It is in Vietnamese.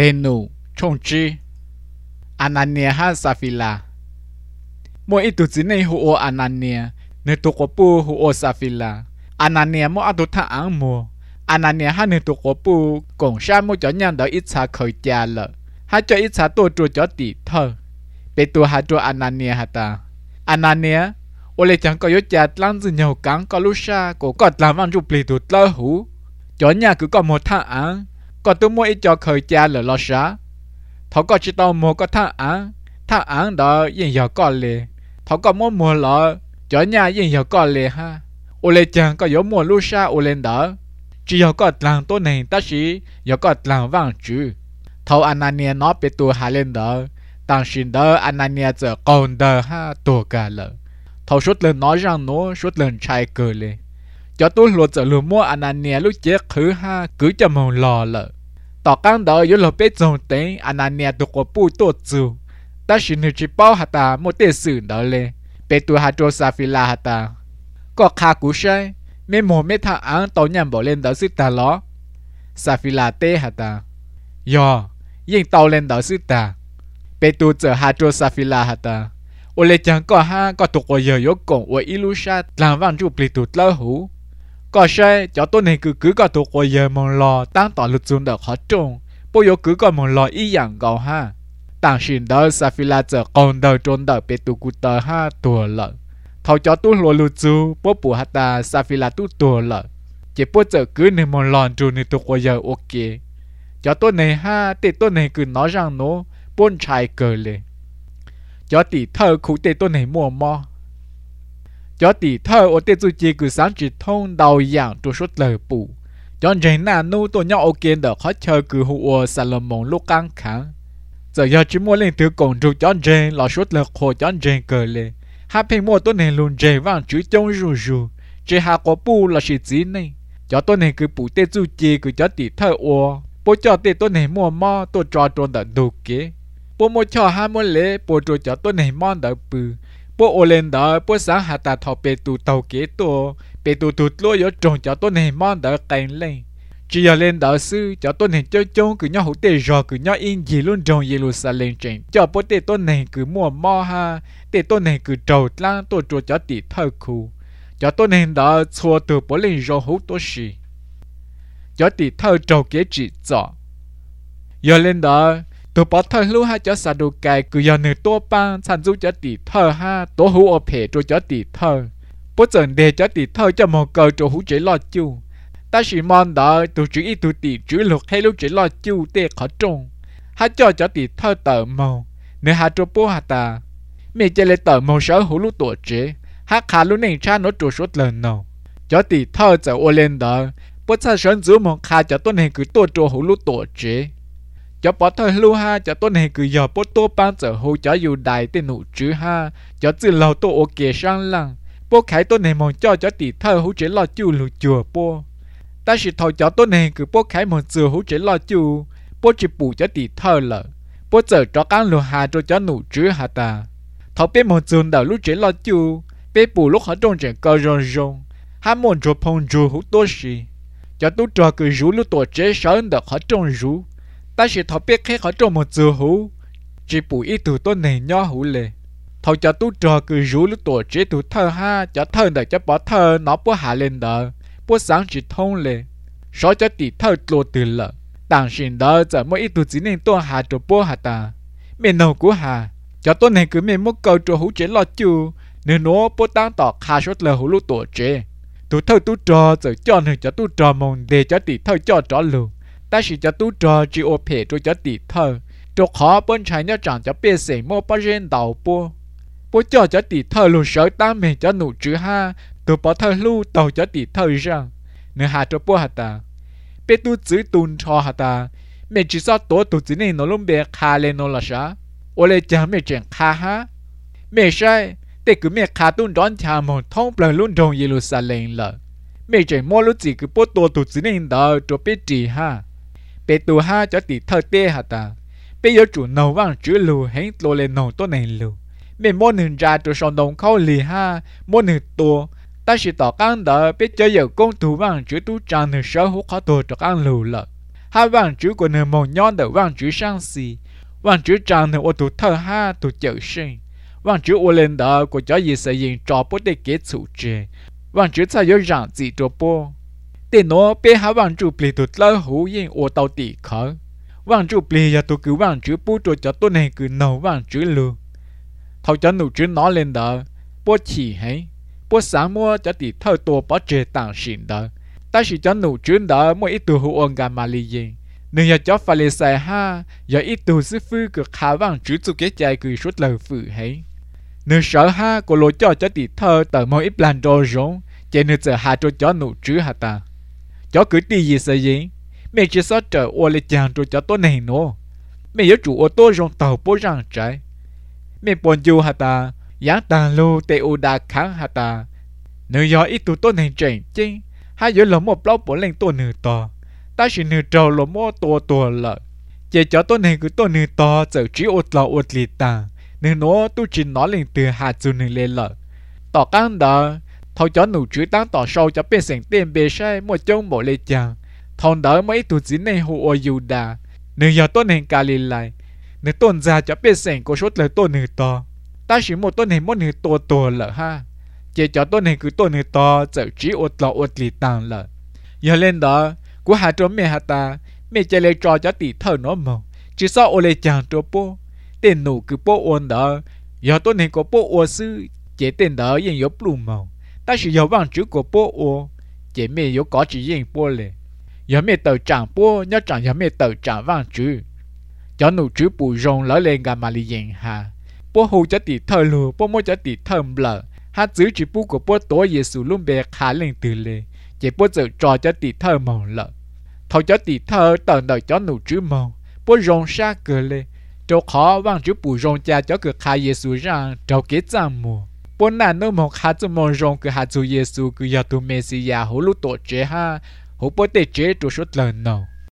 tên nụ trông chi Anania ha Safila mỗi ít tụi này hùa Anania nơi tụi có pu hùa Safila Anania mỗi ăn tụi thằng ăn mua Anania ha nơi tụi có pu cùng sa mỗi cho nhân đó ít xa khởi cha lợ ha cho ít xa tôi cho tỷ thơ bé tụi ha cho Anania ha ta Anania ô lê chẳng có yếu cha lăng dư nhiều cắn có lúc xa cổ có làm ăn chụp lì tụt lơ hú cho nhà cứ có một thằng ăn có tôi mua ít cho khởi cha lợ lo xa thọ có chỉ tao mua có thằng ăn đó yên giờ có lệ thọ có mua lọ cho nhà yên giờ có lệ ha ô lê chẳng có yếu mua lúc xa ô lên đó chỉ giờ có làm tốt này ta chỉ giờ có làm vang chữ thọ Anania nó bị tụi hà lên đó当时的Anania则讲的哈多个了，他说了哪样喏，说了拆个嘞，叫多罗则罗莫 Anania 路接去哈，cứ cho mong lò了，到刚到有了被总等 Anania 多个不多做，但是你只包哈ta没得事的嘞，被多哈做沙菲拉哈ta，ก็ขากูใช่ไม่โมไม่ทางอังตอนยังบอกเล่นเดอสิตาล้อซาฟิลาเต้ฮะตายอยิ่งตอเล่นเดอสิตาไปตูเจอฮาโจซาฟิลาฮะตาโอเลจังก็ห้าก็ถูกเยอะยกกงว่าอิลูชาหลังวันจูปลิตุเล่าหูก็ใช่เจ้าตัวนี้คือก็ถูกเยอะมองรอตั้งต่อลุจุนเดอขอจงปยกก็มองรออีอย่างเก่าห้าต่างชินเดอซาฟิลาเจอกงเดอจนเดอไปตูกูเตอห้าตัวละthầu cho tu lùa lù chú bố bù hạt ta Safila tu tua lợ chỉ bố giờ cứ nên mòn lòn chú nên tu qua giờ ok cho tôi này ha tê tôi này cứ nói rằng nó bốn trái cờ lệ cho tỷ thơ khu tê tôi này mua mò cho tỷ thơ ở tê chú chỉ cứ sáng chỉ thông đầu dạng tu suốt lời bù cho人呐nu tôi nhau ok đỡ khó chơi cứ hùa Salomon lúc căng kháng giờ giờ chỉ mua lên từ cổng trụ cho人lo suốt lời khổ cho人cờ lệ hai bên mua tôi này luôn dễ vang chữ trong rù rù chỉ hạ có bu là sự gì này cho tôi này cứ bù tê chú chi cứ cho tỷ thơ ô bố cho tê tôi này mua mò tôi cho tròn đợt đồ kế bố mua cho hai mua lễ bố cho tôi này mò đợt bự bố ô lên đó bố sáng hạ ta thọ bê tù tàu kế tô bê tù tụt lôi ở tròn cho tôi này mò đợt cành lên chỉ giờ lên đó sư cho tôi này chơi trông cứ nhau hữu tê rò cứ nhau in gì luôn trong Jerusalem trên cho bố tê tôi này cứ mua mò ha tê tôi này cứ trầu lang tôi cho tỷ thơ khu cho tôi này đó xua từ bố lên rò hữu tôi xì cho tỷ thơ trầu kế chỉ rõ giờ lên đó tôi bỏ thơ lưu ha cho sa đồ cài cứ giờ nửa tô băng sản xuất cho tỷ thơ ha tổ hữu ở phê cho tỷ thơ bố dần đề cho tỷ thơ cho một cờ cho hữu chế lo chu ta chỉ mong đó tụi chữ ít tụi tỷ chữ lục hay lúc chỉ lo chu tê khó trông hát cho tỷ thơ tờ màu nếu hát cho bố hát ta mẹ chơi lấy tờ màu sở hữu lúc tuổi chế hát khá lúc này cha nó trổ suốt lần nào cho tỷ thơ giờ ô lên đó bố cha sơn giữ một khá cho tôi này cứ tôi trổ hữu lúc tuổi chế cho bỏ thơ lưu ha cho tôi này cứ giờ bố tôi ban giờ hữu cho dù đại tên nụ chữ ha cho từ lâu tôi ok sang lăng bố khải tôi này mong cho tỷ thơ hữu chế lo chu lù chùa bố ta chỉ thầu cho tôi này cứ bố khai một giờ hỗ trợ lo chu bố chỉ bù cho tỷ thơ lợ bố giờ cho cán lừa hà cho nụ chữ hà ta thầu bé một giờ đầu lúc chế lo chu bé bù lúc họ trong chuyện cơ rong rong hắn muốn cho phong rù hữu tôi gì cho tôi cho cứ rú lúc tuổi chế sớm được họ trong rú ta chỉ thầu bé khai họ trong một giờ hữu chỉ bù ít từ tôi này nhỏ hữu lệ thầu cho tôi cho cứ rú lúc tuổi chế từ thơ ha cho thơ để cho bỏ thơ nó bố hạ lên đó bố sáng chỉ thông lệ số cho tỷ thơ lô từ lợ đảng xin đó giờ mỗi ít tụi chỉ nên tôi hạ cho bố hạ ta mình nào của hạ cho tôi này cứ mình muốn cầu cho hữu chế lo chu nên nó bố tăng tỏ khá số lợ hữu lúc tổ chế tụi thơ tụi trò giờ cho nên cho tụi trò mong để cho tỷ thơ cho trò luôn ta chỉ cho tụi trò chỉ ô phê cho tỷ thơ cho khó bên trái nhớ chẳng cho bê sể mua bao gen đầu bố cho tỷ thơ luôn sợ ta mình cho nụ chữ ha tôi bỏ thơ lưu tàu cho tỷ thơ rằng nếu hạ cho bố hạ ta bé tôi chỉ tuần cho hạ ta mẹ chỉ sao tổ tụi chỉ nên nó luôn bé khá lên nó là sao ô lê chẳng mẹ chuyện khá ha mẹ sai để cứ mẹ khá tuần đón chào một thông bờ luôn trong Jerusalem là mẹ chuyện mua lúc gì cứ bố tổ tụi chỉ nên đó cho bé chỉ ha bé tôi ha cho tỷ thơ tê hạ ta bé giờ chủ nấu vang chữ lưu hãy lô lên nấu tôi này lưu mẹ mua nền ra cho sòng đồng khâu lì ha mua nền tua ta chỉ tỏ cán đó biết cho giờ công thủ vàng chữ tu tràn nền sở hữu khó tổ cho cán lù lợ ha vang chữ của nửa mong nhon đỡ vang chữ sang xì vang chữ trăng nửa ô tụ thơ ha tụ chở sinh vang chữ ô lên đỡ của chó gì sẽ dừng trò bố để kết chủ chế vang chữ sao yếu rằng gì trò bố để nó bé ha vang chữ bì tụ lỡ hú yên ô tàu tỷ khởi vang chữ bì ya tụ cứ vang chữ bố trò cho tôi này cứ nấu vang chữ lưu thầu cho nụ chữ nó lên đỡ bố chỉ hay bố sáng mua cho tỷ thơ tổ bó chế tàng xịn đỡ ta chỉ cho nụ chữ đỡ mỗi ít tụ hữu ôn gà mà lì yên nếu giờ cho phải lì xài ha giờ ít tụ sư phu cực khá vang chữ chụp cái chạy cứ suốt lời phụ hay nếu sợ ha cô lô cho tỷ thơ tờ mỗi ít plan đồ rống chỉ nếu giờ hạ cho nụ chữ hả ta cho cứ tỷ gì sẽ gì mẹ chỉ sợ trở ô lê chàng cho tôi này nó mẹ nhớ chủ ô tô rong tàu bố răng trái mẹ bọn dù hả ta giá tàng lô tê ô đà kháng hả ta nếu giờ ít tụ tôi này chảnh chinh hai giờ lỡ một lâu bố lên tôi nửa to ta chỉ nửa trâu lỡ một tua lợ chỉ cho tôi này cứ tôi nửa to giờ chỉ ột lọ ột lì tàng nửa nó tôi chỉ nói lên từ hạt dù nửa lên lợ tỏ căng đỡ thâu cho nụ chữ tăng tỏ sâu cho bên sảnh tiền bề sai một trong bộ lê chàng thòng đỡ mấy tụ dính này hồ ô dù đà nửa giờ tôi này cả lì lại nửa tuần ra cho bên sảnh có số lời tôi nửa to ta chỉ một tôi này một nửa tua lợ ha chỉ cho tôi này cứ tôi nửa to giờ chỉ ột lọ ột lì tàng lợ giờ lên đó của hai trò mẹ ta mẹ chạy lấy trò cho tỷ thơ nó màu chỉ sao ô lê chàng trò bố tên nụ cứ bố ôn đó giờ tôi này có bố ô sư chỉ tên đó yên yếu plum màu ta chỉ yếu bằng chữ của bố ô chỉ mẹ yếu có chỉ yên bố lệ giờ mẹ tờ chẳng bố nhớ chẳng giờ mẹ tờ chẳng vang chữ cho nụ chữ bù rong lỡ lên gà mà lì yên hà bố hù cho tỷ thơ lù bố mua cho tỷ thơ lợ hát giữ chỉ bố của bố tối Giêsu luôn bè khá lên từ lệ chỉ bố giờ trò cho tỷ thơ màu lợ thầu cho tỷ thơ tờ đời cho nụ chữ màu bố rong xa cờ lệ trâu khó vang chữ bù rong cha cho cửa khai Giêsu rằng trâu kế giang mùa bố nà nô mong khá cho mong rong cửa hạt chú Giêsu cửa giờ tù Messia hổ lúc tổ chế ha hổ bố tê chế trù suốt lần nào